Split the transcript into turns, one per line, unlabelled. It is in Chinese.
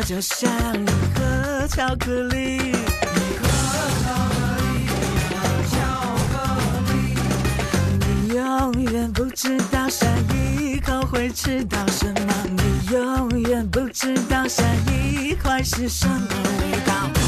就像你和巧克力，你永远不知道下一口会吃到什么，你永远不知道下一块是什么味道。